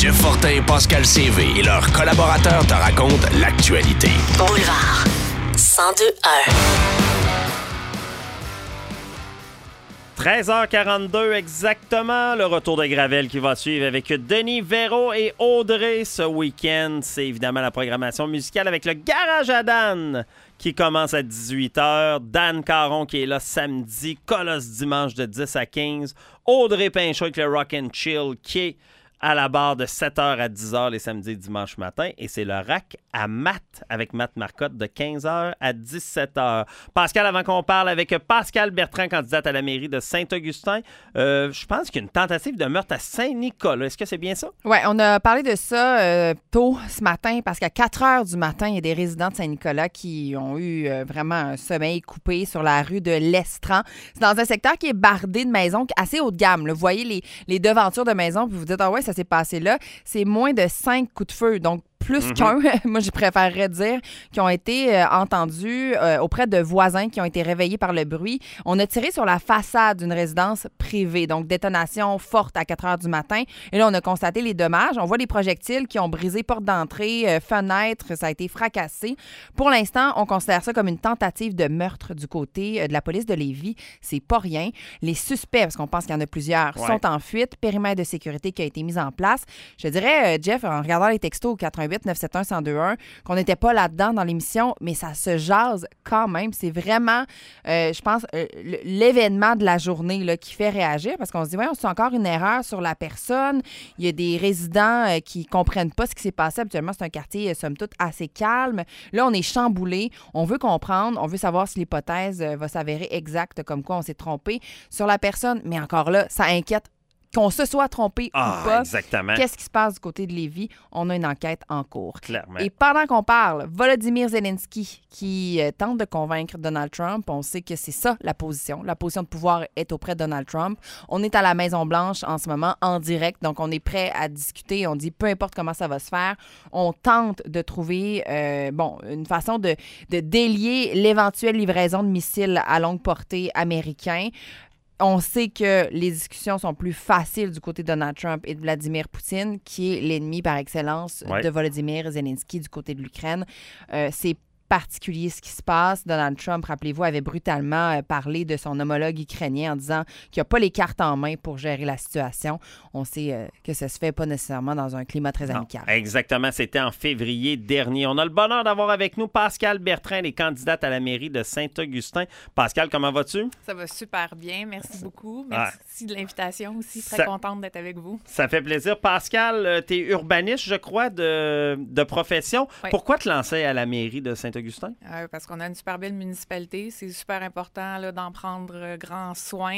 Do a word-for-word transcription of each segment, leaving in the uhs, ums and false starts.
Jeff Fortin et Pascal C V et leurs collaborateurs te racontent l'actualité. Boulevard cent deux un. treize heures quarante-deux exactement, le retour de Gravel qui va suivre avec Denis Véro et Audrey ce week-end. C'est évidemment la programmation musicale avec le Garage à Dan qui commence à dix-huit heures. Dan Caron qui est là samedi, Colosse dimanche de dix à quinze. Audrey Pinchot avec le Rock and Chill qui est à la barre de sept heures à dix heures les samedis et dimanches matin. Et c'est le rack à Matt avec Matt Marcotte de quinze heures à dix-sept heures. Pascal, avant qu'on parle avec Pascal Bertrand, candidate à la mairie de Saint-Augustin, euh, je pense qu'il y a une tentative de meurtre à Saint-Nicolas. Est-ce que c'est bien ça? Oui, on a parlé de ça euh, tôt ce matin parce qu'à quatre heures du matin, il y a des résidents de Saint-Nicolas qui ont eu euh, vraiment un sommeil coupé sur la rue de l'Estran. C'est dans un secteur qui est bardé de maisons assez haut de gamme. Là. Vous voyez les, les devantures de maisons puis vous dites « Ah ouais, ça s'est passé là ». C'est moins de cinq coups de feu. Donc, plus mm-hmm. qu'un, moi je préférerais dire, qui ont été euh, entendus euh, auprès de voisins qui ont été réveillés par le bruit. On a tiré sur la façade d'une résidence privée, donc détonation forte à quatre heures du matin. Et là, on a constaté les dommages. On voit des projectiles qui ont brisé porte d'entrée, euh, fenêtres, ça a été fracassé. Pour l'instant, on considère ça comme une tentative de meurtre du côté euh, de la police de Lévis. C'est pas rien. Les suspects, parce qu'on pense qu'il y en a plusieurs, ouais. sont en fuite. Périmètre de sécurité qui a été mis en place. Je dirais, euh, Jeff, en regardant les textos au quatre-vingt-huit neuf sept un un zéro deux un, qu'on n'était pas là-dedans dans l'émission, mais ça se jase quand même. C'est vraiment, euh, je pense, euh, l'événement de la journée là, qui fait réagir parce qu'on se dit, ouais, c'est encore une erreur sur la personne. Il y a des résidents euh, qui comprennent pas ce qui s'est passé. Habituellement, c'est un quartier, euh, somme toute, assez calme. Là, on est chamboulé. On veut comprendre. On veut savoir si l'hypothèse euh, va s'avérer exacte, comme quoi on s'est trompé sur la personne. Mais encore là, ça inquiète qu'on se soit trompé ah, ou pas. Exactement. Qu'est-ce qui se passe du côté de Lévis? On a une enquête en cours. Clairement. Et pendant qu'on parle, Volodymyr Zelensky qui euh, tente de convaincre Donald Trump, on sait que c'est ça la position. La position de pouvoir est auprès de Donald Trump. On est à la Maison-Blanche en ce moment, en direct, donc on est prêt à discuter. On dit peu importe comment ça va se faire, on tente de trouver euh, bon, une façon de, de délier l'éventuelle livraison de missiles à longue portée américains. On sait que les discussions sont plus faciles du côté de Donald Trump et de Vladimir Poutine, qui est l'ennemi par excellence ouais. de Volodymyr Zelensky du côté de l'Ukraine. Euh, c'est particulier ce qui se passe. Donald Trump, rappelez-vous, avait brutalement euh, parlé de son homologue ukrainien en disant qu'il n'a pas les cartes en main pour gérer la situation. On sait euh, que ça se fait pas nécessairement dans un climat très amical. Non, exactement. C'était en février dernier. On a le bonheur d'avoir avec nous Pascal Bertrand, les candidates à la mairie de Saint-Augustin. Pascal, comment vas-tu? Ça va super bien. Merci beaucoup. Merci ah. de l'invitation aussi. Très ça, contente d'être avec vous. Ça fait plaisir. Pascal, tu es urbaniste, je crois, de, de profession. Oui. Pourquoi te lancer à la mairie de Saint-Augustin? Augustin? Euh, parce qu'on a une super belle municipalité. C'est super important là, d'en prendre euh, grand soin.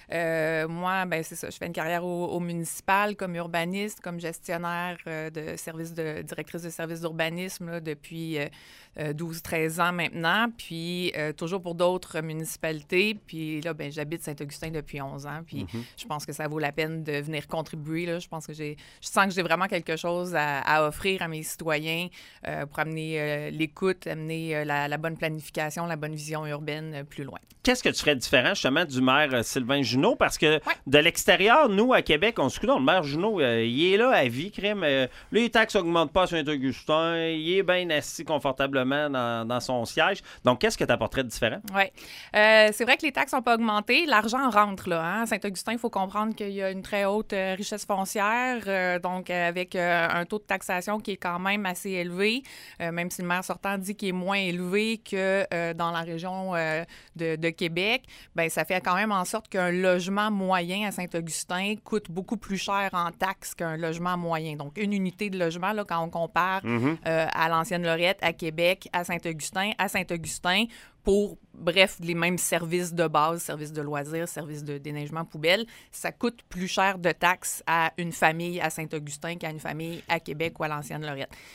Euh, moi, ben c'est ça. Je fais une carrière au, au municipal comme urbaniste, comme gestionnaire euh, de services de directrice de services d'urbanisme là, depuis euh, euh, douze treize ans maintenant. Puis euh, toujours pour d'autres municipalités. Puis là, ben j'habite Saint-Augustin depuis onze ans. Puis mm-hmm. je pense que ça vaut la peine de venir contribuer. Là. Je pense que j'ai, je sens que j'ai vraiment quelque chose à, à offrir à mes citoyens euh, pour amener euh, l'écoute, amener euh, la, la bonne planification, la bonne vision urbaine euh, plus loin. Qu'est-ce que tu ferais différent justement du maire euh, Sylvain Junot? Parce que ouais. de l'extérieur, nous, à Québec, on se dit, non, le maire Junot, euh, il est là à vie, crime. Euh, les taxes n'augmentent pas à Saint-Augustin. Il est bien assis confortablement dans, dans son siège. Donc, qu'est-ce que tu apporterais de différent? Oui. Euh, c'est vrai que les taxes n'ont pas augmenté. L'argent rentre, là. Hein? À Saint-Augustin, il faut comprendre qu'il y a une très haute euh, richesse foncière. Euh, donc, euh, avec euh, un taux de taxation qui est quand même assez élevé, euh, même si le maire sortant dit qu'il est moins élevé que euh, dans la région euh, de, de Québec, bien, ça fait quand même en sorte qu'un logement moyen à Saint-Augustin coûte beaucoup plus cher en taxes qu'un logement moyen. Donc, une unité de logement, là, quand on compare mm-hmm. euh, à l'Ancienne-Lorette, à Québec, à Saint-Augustin, à Saint-Augustin, pour, bref, les mêmes services de base, services de loisirs, services de déneigement poubelle, ça coûte plus cher de taxes à une famille à Saint-Augustin qu'à une famille à Québec ou à l'Ancienne-Lorette.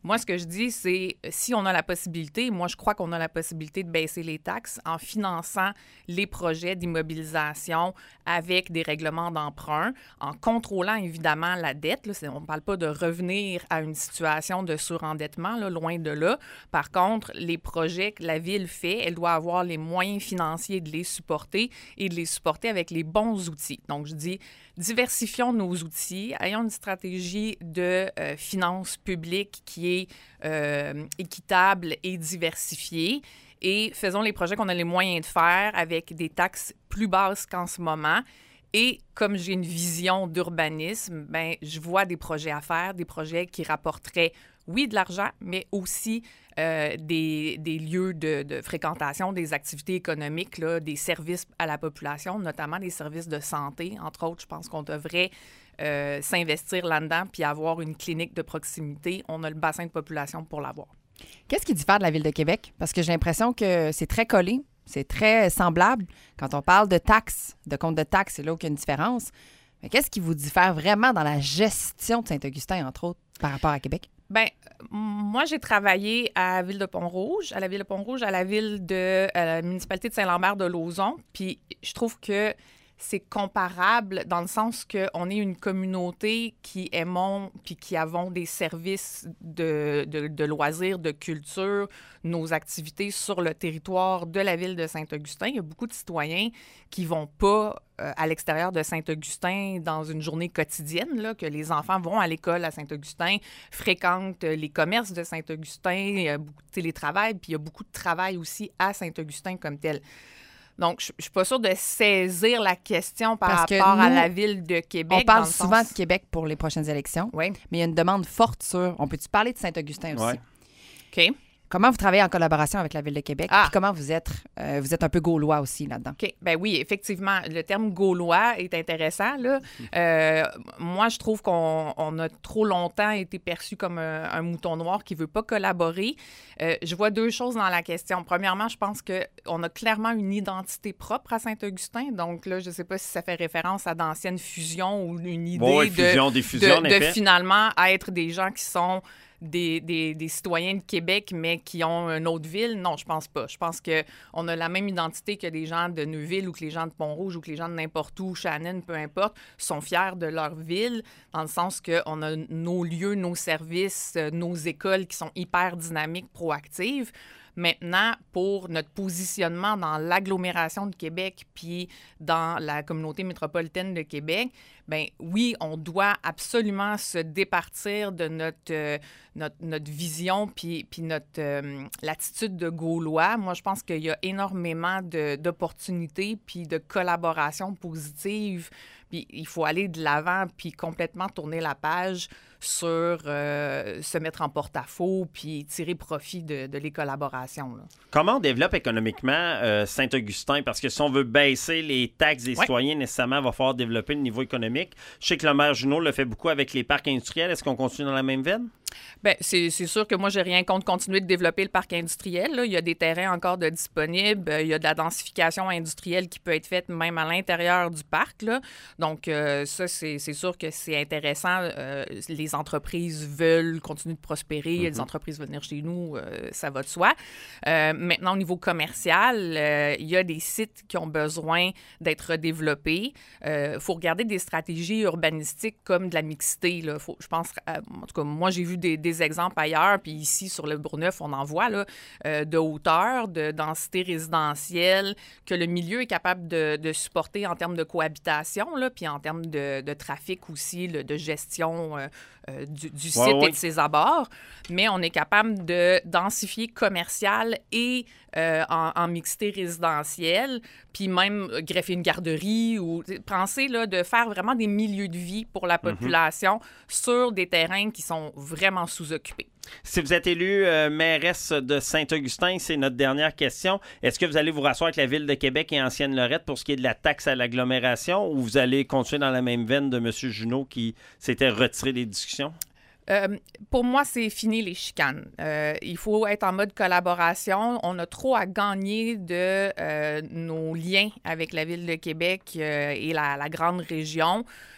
Moi, ce que je dis, c'est si on a la possibilité, moi, je crois qu'on a la possibilité de baisser les taxes en finançant les projets d'immobilisation avec des règlements d'emprunt, en contrôlant évidemment la dette. Là, on ne parle pas de revenir à une situation de surendettement, là, loin de là. Par contre, les projets que la Ville fait, elle doit avoir les moyens financiers de les supporter et de les supporter avec les bons outils. Donc, je dis, diversifions nos outils, ayons une stratégie de euh, finances publiques qui est euh, équitable et diversifiée et faisons les projets qu'on a les moyens de faire avec des taxes plus basses qu'en ce moment. Et comme j'ai une vision d'urbanisme, ben je vois des projets à faire, des projets qui rapporteraient, oui, de l'argent, mais aussi euh, des, des lieux de, de fréquentation, des activités économiques, là, des services à la population, notamment des services de santé. Entre autres, je pense qu'on devrait euh, s'investir là-dedans puis avoir une clinique de proximité. On a le bassin de population pour l'avoir. Qu'est-ce qui diffère de la Ville de Québec? Parce que j'ai l'impression que c'est très collé, c'est très semblable. Quand on parle de taxes, de compte de taxes, c'est là où il y a une différence. Mais qu'est-ce qui vous diffère vraiment dans la gestion de Saint-Augustin, entre autres, par rapport à Québec? Bien, moi, j'ai travaillé à la Ville de Pont-Rouge, à la Ville de Pont-Rouge, à la Ville de à la municipalité de Saint-Lambert de Lauzon. Puis je trouve que c'est comparable dans le sens qu'on est une communauté qui aimons puis qui avons des services de, de, de loisirs, de culture, nos activités sur le territoire de la ville de Saint-Augustin. Il y a beaucoup de citoyens qui ne vont pas euh, à l'extérieur de Saint-Augustin dans une journée quotidienne, là, que les enfants vont à l'école à Saint-Augustin, fréquentent les commerces de Saint-Augustin, il y a beaucoup de télétravail, puis il y a beaucoup de travail aussi à Saint-Augustin comme tel. Donc, je ne suis pas sûre de saisir la question par Parce rapport nous, à la Ville de Québec. On parle dans le souvent sens... de Québec pour les prochaines élections, Oui. mais il y a une demande forte sur... On peut-tu parler de Saint-Augustin aussi? Ouais. OK. Comment vous travaillez en collaboration avec la Ville de Québec? Ah. Puis comment vous êtes, euh, vous êtes un peu gaulois aussi là-dedans? OK. Ben oui, effectivement, le terme gaulois est intéressant, là. Euh, moi, je trouve qu'on on a trop longtemps été perçu comme un, un mouton noir qui ne veut pas collaborer. Euh, je vois deux choses dans la question. Premièrement, je pense qu'on a clairement une identité propre à Saint-Augustin. Donc là, je ne sais pas si ça fait référence à d'anciennes fusions ou une idée Bon, ouais, de, fusion, des fusions, de, en de effet. finalement être des gens qui sont... Des, des, des citoyens de Québec, mais qui ont une autre ville? Non, je pense pas. Je pense qu'on a la même identité que les gens de Neuville ou que les gens de Pont-Rouge ou que les gens de n'importe où, Shannon, peu importe, sont fiers de leur ville, dans le sens qu'on a nos lieux, nos services, nos écoles qui sont hyper dynamiques, proactives. Maintenant, pour notre positionnement dans l'agglomération de Québec puis dans la communauté métropolitaine de Québec, bien oui, on doit absolument se départir de notre, euh, notre, notre vision puis, puis notre euh, l'attitude de Gaulois. Moi, je pense qu'il y a énormément de, d'opportunités puis de collaboration positive. Puis il faut aller de l'avant puis complètement tourner la page sur euh, se mettre en porte-à-faux puis tirer profit de, de les collaborations, là. Comment on développe économiquement euh, Saint-Augustin? Parce que si on veut baisser les taxes des ouais. citoyens, nécessairement, il va falloir développer le niveau économique. Je sais que le maire Junot le fait beaucoup avec les parcs industriels. Est-ce qu'on continue dans la même veine? Bien, c'est, c'est sûr que moi, j'ai rien contre continuer de développer le parc industriel, là. Il y a des terrains encore de disponibles. Il y a de la densification industrielle qui peut être faite même à l'intérieur du parc, là. Donc, euh, ça, c'est, c'est sûr que c'est intéressant. Euh, les entreprises veulent continuer de prospérer. Mm-hmm. Les entreprises veulent venir chez nous. Euh, ça va de soi. Euh, maintenant, au niveau commercial, euh, il y a des sites qui ont besoin d'être développés. Il euh, faut regarder des stratégies urbanistiques comme de la mixité, là. Faut, je pense, euh, en tout cas, moi, j'ai vu Des, des exemples ailleurs, puis ici, sur le Bourgneuf, on en voit, là, euh, de hauteur, de densité résidentielle, que le milieu est capable de, de supporter en termes de cohabitation, là, puis en termes de, de trafic aussi, là, de gestion euh, euh, du, du site ouais, ouais. et de ses abords. Mais on est capable de densifier commercial et euh, en, en mixité résidentielle, puis même greffer une garderie ou penser là, de faire vraiment des milieux de vie pour la population mm-hmm. sur des terrains qui sont vraiment sous-occupés. Si vous êtes élu euh, mairesse de Saint-Augustin, c'est notre dernière question. Est-ce que vous allez vous rasseoir avec la Ville de Québec et Ancienne-Lorette pour ce qui est de la taxe à l'agglomération ou vous allez continuer dans la même veine de M. Junot qui s'était retiré des discussions? Euh, pour moi, c'est fini les chicanes. Euh, il faut être en mode collaboration. On a trop à gagner de euh, nos liens avec la Ville de Québec euh, et la, la grande région.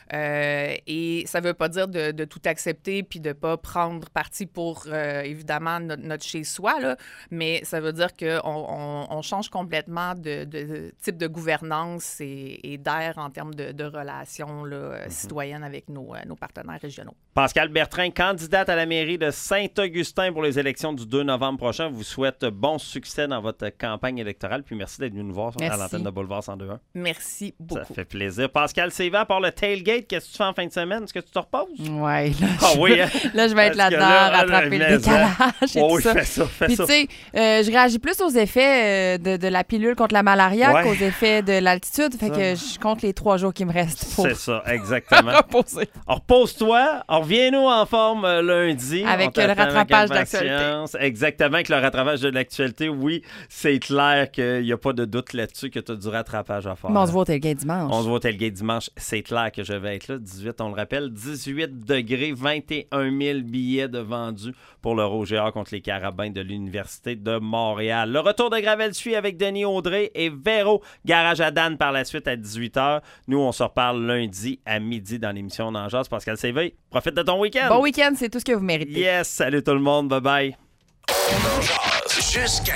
Euh, et ça ne veut pas dire de, de tout accepter puis de ne pas prendre parti pour, euh, évidemment, notre, notre chez-soi, là, mais ça veut dire qu'on on, on change complètement de, de, de type de gouvernance et, et d'air en termes de, de relations là, mm-hmm. citoyennes avec nos, nos partenaires régionaux. Pascale Bertrand, candidate à la mairie de Saint-Augustin pour les élections du deux novembre prochain, vous souhaite bon succès dans votre campagne électorale. Puis merci d'être venu nous voir merci. à l'antenne de Boulevard cent deux un. Merci beaucoup. Ça fait plaisir. Pascal Sévin, à part le tailgate, qu'est-ce que tu fais en fin de semaine? Est-ce que tu te reposes? Oui. Là, ah, je... oui hein? là, je vais être là-dedans, là, rattraper le décalage et oh, tout oui, ça. Fais ça, fais Puis, ça. tu sais, euh, je réagis plus aux effets de, de la pilule contre la malaria ouais. qu'aux effets de l'altitude. Fait ça. que je compte les trois jours qui me restent pour C'est ça, exactement. reposer. Alors, repose-toi. Reviens-nous en forme euh, lundi. Avec le rattrapage de l'actualité. Exactement, avec le rattrapage de l'actualité. Oui, c'est clair qu'il n'y a pas de doute là-dessus que tu as du rattrapage à faire. Mais on se voit au tailgate dimanche. On se voit au tailgate dimanche. C'est clair que je vais être là. dix-huit, on le rappelle. dix-huit degrés, vingt et un mille billets de vendus pour le Rouge et Or contre les Carabins de l'Université de Montréal. Le retour de Gravel suit avec Denis Audrey et Véro. Garage à Dan par la suite à dix-huit heures. Nous, on se reparle lundi à midi dans l'émission Nanjas. Pascal Sévin, profite de ton week-end. Bon week-end, c'est tout ce que vous méritez. Yes, salut tout le monde. Bye-bye. Jusqu'à